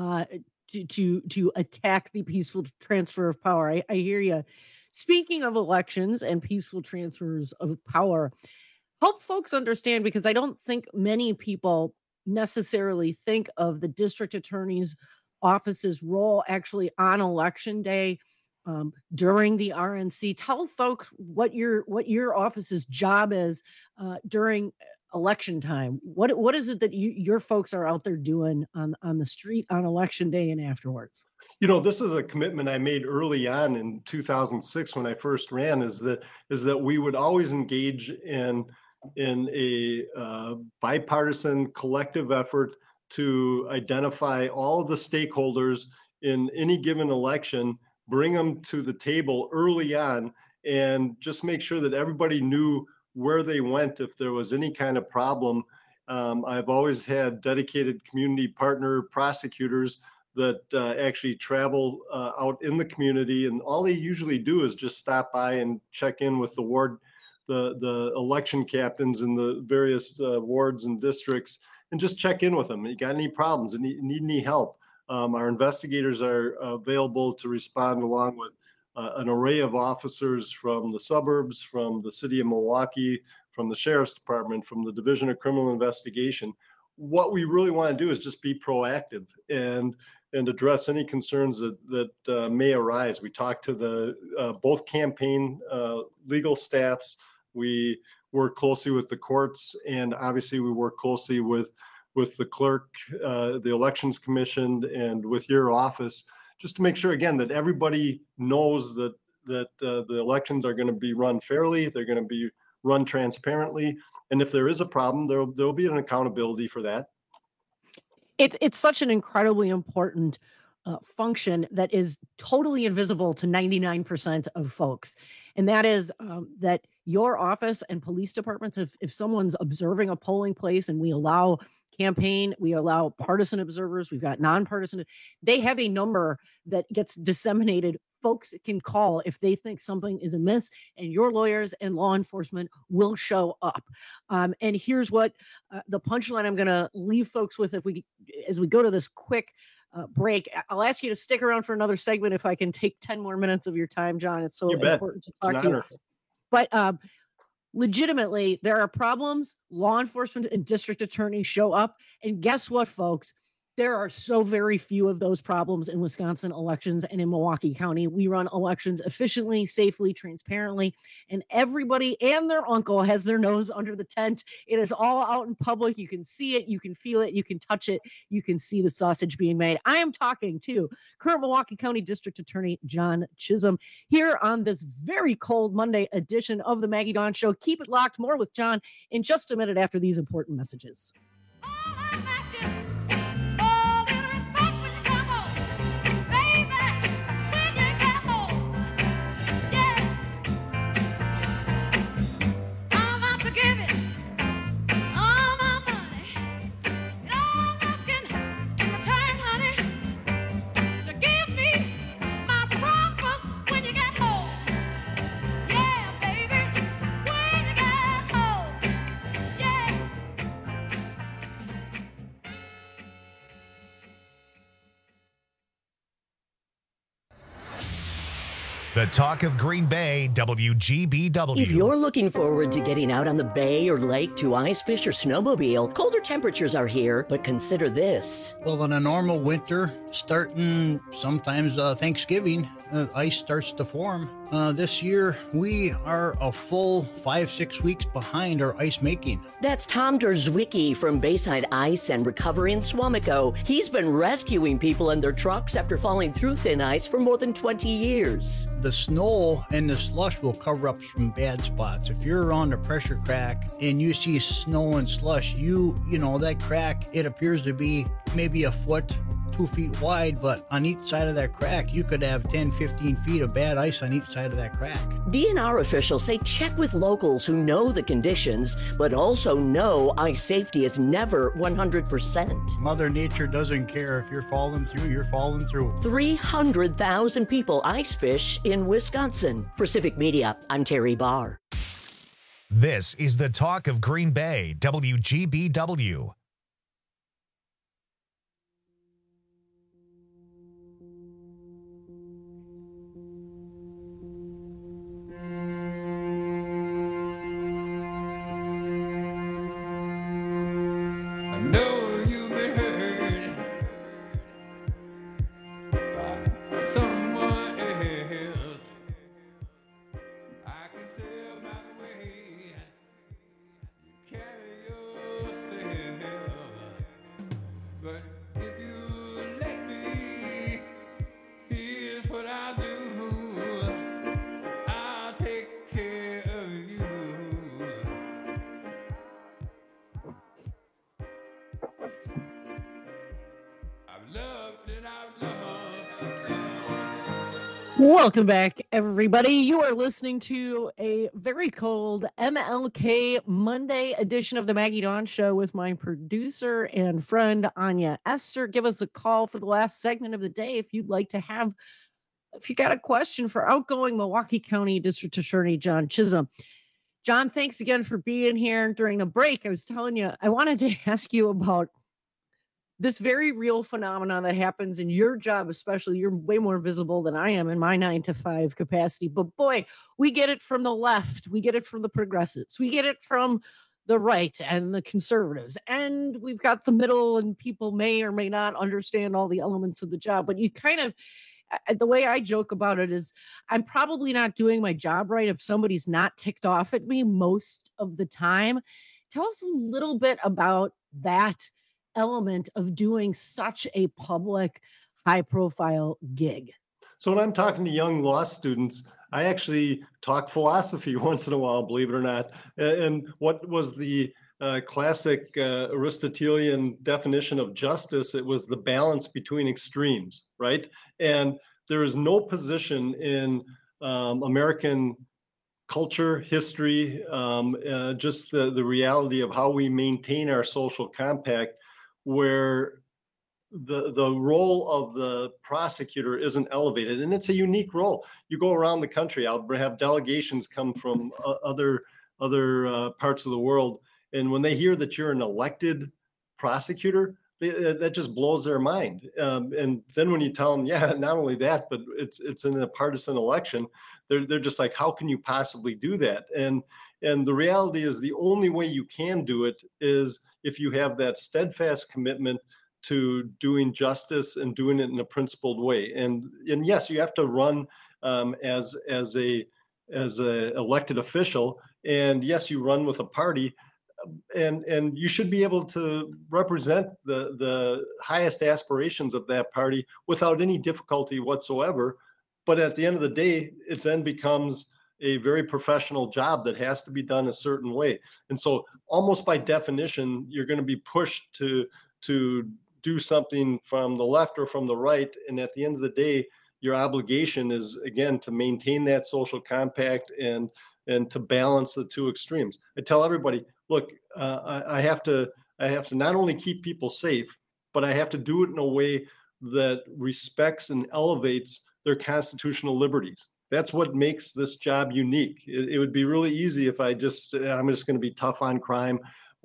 to attack the peaceful transfer of power. I hear you. Speaking of elections and peaceful transfers of power, help folks understand, because I don't think many people necessarily think of the district attorney's office's role actually on election day during the RNC. Tell folks what your office's job is during election time. What is it that your folks are out there doing on the street on election day and afterwards? This is a commitment I made early on in 2006 when I first ran, is that we would always engage in a bipartisan collective effort to identify all of the stakeholders in any given election, bring them to the table early on, and just make sure that everybody knew where they went if there was any kind of problem. I've always had dedicated community partner prosecutors that actually travel out in the community, and all they usually do is just stop by and check in with the election captains in the various wards and districts, and just check in with them. You got any problems? Need any help? Our investigators are available to respond, along with an array of officers from the suburbs, from the city of Milwaukee, from the sheriff's department, from the Division of Criminal Investigation. What we really want to do is just be proactive and address any concerns that may arise. We talk to the both campaign legal staffs. We work closely with the courts, and obviously we work closely with the clerk, the elections commission, and with your office, just to make sure, again, that everybody knows that the elections are going to be run fairly, they're going to be run transparently, and if there is a problem, there'll be an accountability for that. It's such an incredibly important function that is totally invisible to 99% of folks, and that is that your office and police departments, if someone's observing a polling place, and we allow campaign, we allow partisan observers, we've got nonpartisan, they have a number that gets disseminated. Folks can call if they think something is amiss, and your lawyers and law enforcement will show up. And here's what the punchline I'm going to leave folks with as we go to this quick break. I'll ask you to stick around for another segment if I can take 10 more minutes of your time, John. It's so important to talk to you. But legitimately, there are problems. Law enforcement and district attorneys show up. And guess what, folks? There are so very few of those problems in Wisconsin elections and in Milwaukee County. We run elections efficiently, safely, transparently, and everybody and their uncle has their nose under the tent. It is all out in public. You can see it, you can feel it, you can touch it, you can see the sausage being made. I am talking to current Milwaukee County District Attorney John Chisholm here on this very cold Monday edition of the Maggie Dawn Show. Keep it locked. More with John in just a minute after these important messages. The Talk of Green Bay, WGBW. If you're looking forward to getting out on the bay or lake to ice fish or snowmobile, colder temperatures are here, but consider this. Well, in a normal winter, starting sometimes Thanksgiving, ice starts to form. This year, we are a full 5-6 weeks behind our ice making. That's Tom Derzwicki from Bayside Ice and Recovery in Swamico. He's been rescuing people and their trucks after falling through thin ice for more than 20 years. The snow and the slush will cover up some bad spots. If you're on the pressure crack and you see snow and slush, you know that crack, it appears to be maybe a foot, 2 feet wide, but on each side of that crack, you could have 10, 15 feet of bad ice on each side of that crack. DNR officials say check with locals who know the conditions, but also know ice safety is never 100%. Mother Nature doesn't care. If you're falling through, you're falling through. 300,000 people ice fish in Wisconsin. For Civic Media, I'm Terry Barr. This is the Talk of Green Bay, WGBW. Welcome back, everybody. You are listening to a very cold MLK Monday edition of the Maggie Dawn Show with my producer and friend, Anya Esther. Give us a call for the last segment of the day if you'd like to have, if you got a question for outgoing Milwaukee County District Attorney John Chisholm. John, thanks again for being here during the break. I was telling you, I wanted to ask you about this very real phenomenon that happens in your job, especially. You're way more visible than I am in my 9-to-5 capacity. But boy, we get it from the left. We get it from the progressives. We get it from the right and the conservatives. And we've got the middle, and people may or may not understand all the elements of the job. But you kind of, the way I joke about it is I'm probably not doing my job right if somebody's not ticked off at me most of the time. Tell us a little bit about that element of doing such a public, high-profile gig. So when I'm talking to young law students, I actually talk philosophy once in a while, believe it or not. And what was the classic Aristotelian definition of justice? It was the balance between extremes, right? And there is no position in American culture, history, just the reality of how we maintain our social compact, where the role of the prosecutor isn't elevated. And it's a unique role. You go around the country, I'll have delegations come from other parts of the world. And when they hear that you're an elected prosecutor, that just blows their mind. And then when you tell them, yeah, not only that, but it's in a partisan election, they're just like, how can you possibly do that? And the reality is the only way you can do it is if you have that steadfast commitment to doing justice and doing it in a principled way. And yes, you have to run as a elected official. And yes, you run with a party, and you should be able to represent the highest aspirations of that party without any difficulty whatsoever. But at the end of the day, it then becomes a very professional job that has to be done a certain way. And so almost by definition, you're going to be pushed to do something from the left or from the right. And at the end of the day, your obligation is, again, to maintain that social compact and to balance the two extremes. I tell everybody, look, I have to not only keep people safe, but I have to do it in a way that respects and elevates their constitutional liberties. That's what makes this job unique. It would be really easy if I'm just going to be tough on crime,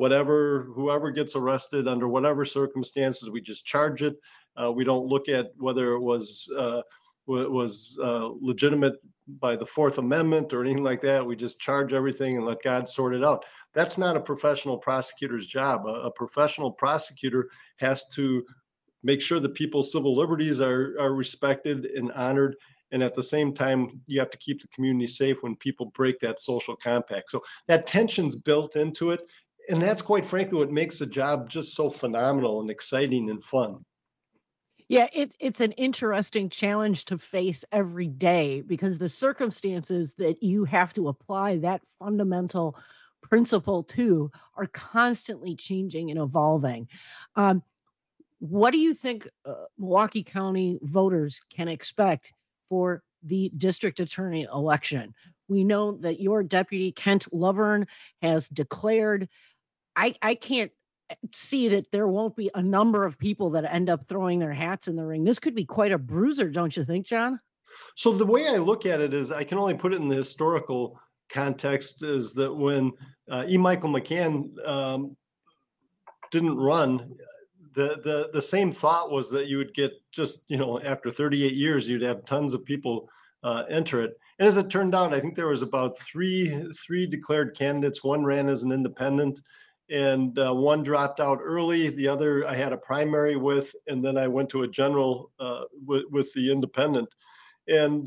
whoever gets arrested under whatever circumstances, we just charge it. We don't look at whether it was was legitimate by the Fourth Amendment or anything like that. We just charge everything and let God sort it out. That's not a professional prosecutor's job. A professional prosecutor has to make sure that people's civil liberties are respected and honored. And at the same time, you have to keep the community safe when people break that social compact. So that tension's built into it. And that's quite frankly what makes the job just so phenomenal and exciting and fun. Yeah, it's an interesting challenge to face every day because the circumstances that you have to apply that fundamental principle to are constantly changing and evolving. What do you think Milwaukee County voters can expect for the district attorney election? We know that your deputy, Kent Lovern, has declared. I can't see that there won't be a number of people that end up throwing their hats in the ring. This could be quite a bruiser, don't you think, John? So the way I look at it is I can only put it in the historical context is that when E. Michael McCann didn't run, the same thought was that you would get just, after 38 years, you'd have tons of people enter it. And as it turned out, I think there was about three declared candidates. One ran as an independent, and one dropped out early. The other I had a primary with, and then I went to a general with the independent. And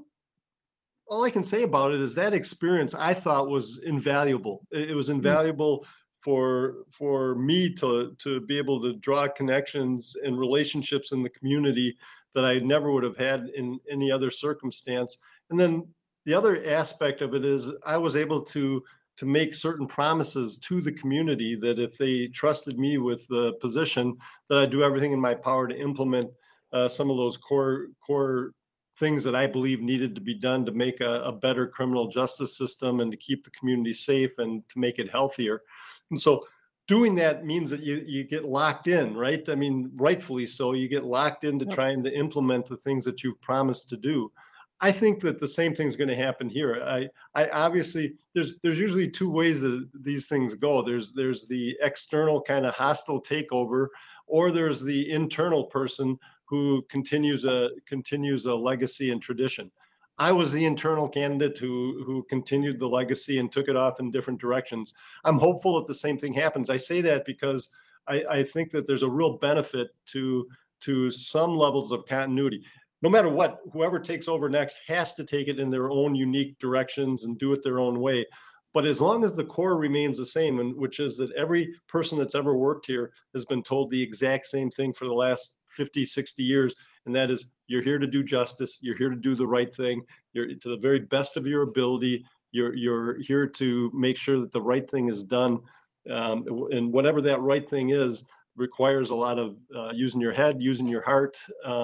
all I can say about it is that experience I thought was invaluable. It was invaluable for me to be able to draw connections and relationships in the community that I never would have had in any other circumstance. And then the other aspect of it is I was able to make certain promises to the community that if they trusted me with the position, that I'd do everything in my power to implement some of those core things that I believe needed to be done to make a better criminal justice system and to keep the community safe and to make it healthier. And so doing that means that you get locked in, right? I mean, rightfully so, you get locked into trying to implement the things that you've promised to do. I think that the same thing's going to happen here. I obviously there's usually two ways that these things go. There's the external kind of hostile takeover, or there's the internal person who continues a legacy and tradition. I was the internal candidate who continued the legacy and took it off in different directions. I'm hopeful that the same thing happens. I say that because I think that there's a real benefit to some levels of continuity. No matter what, whoever takes over next has to take it in their own unique directions and do it their own way. But as long as the core remains the same, and which is that every person that's ever worked here has been told the exact same thing for the last 50, 60 years, and that is you're here to do justice, you're here to do the right thing, you're to the very best of your ability, you're here to make sure that the right thing is done, and whatever that right thing is requires a lot of using your head, using your heart,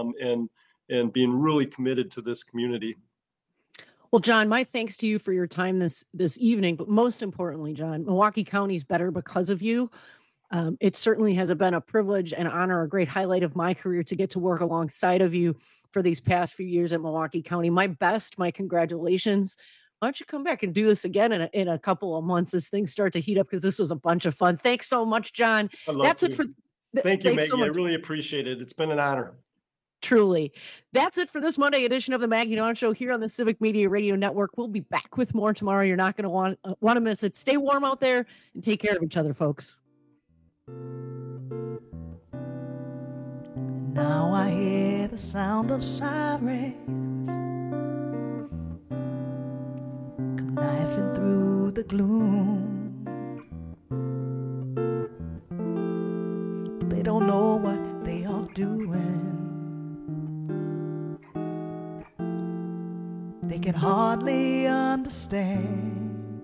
and being really committed to this community. Well, John, my thanks to you for your time this evening. But most importantly, John, Milwaukee County is better because of you. It certainly has been a privilege and honor, a great highlight of my career to get to work alongside of you for these past few years at Milwaukee County. My congratulations. Why don't you come back and do this again in a couple of months as things start to heat up, because this was a bunch of fun. Thanks so much, John. That's it for. Thank you, Maggie. So I really appreciate it. It's been an honor. Truly. That's it for this Monday edition of the Maggie Dawn Show here on the Civic Media Radio Network. We'll be back with more tomorrow. You're not going to want to miss it. Stay warm out there and take care of each other, folks. Now I hear the sound of sirens come knifing through the gloom, but they don't know what they are doing. They can hardly understand.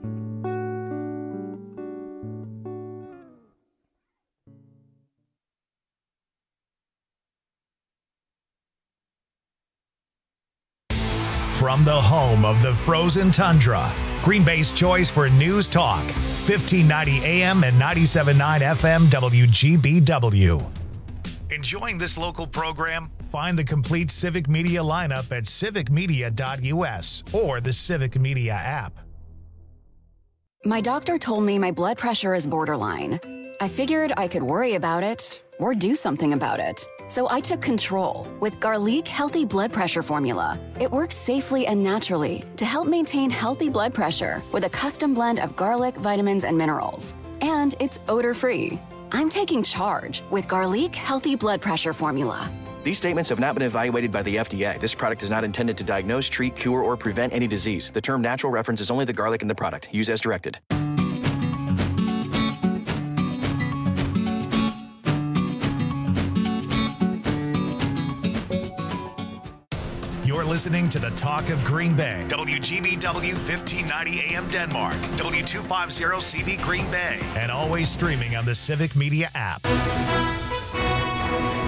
From the home of the frozen tundra, Green Bay's choice for news talk, 1590 AM and 97.9 FM WGBW. Enjoying this local program? Find the complete Civic Media lineup at civicmedia.us or the Civic Media app. My doctor told me my blood pressure is borderline. I figured I could worry about it or do something about it. So I took control with Garlic Healthy Blood Pressure Formula. It works safely and naturally to help maintain healthy blood pressure with a custom blend of garlic, vitamins, and minerals. And it's odor-free. I'm taking charge with Garlic Healthy Blood Pressure Formula. These statements have not been evaluated by the FDA. This product is not intended to diagnose, treat, cure, or prevent any disease. The term natural references only the garlic in the product. Use as directed. You're listening to the Talk of Green Bay. WGBW 1590 AM Denmark. W250 CV Green Bay. And always streaming on the Civic Media app.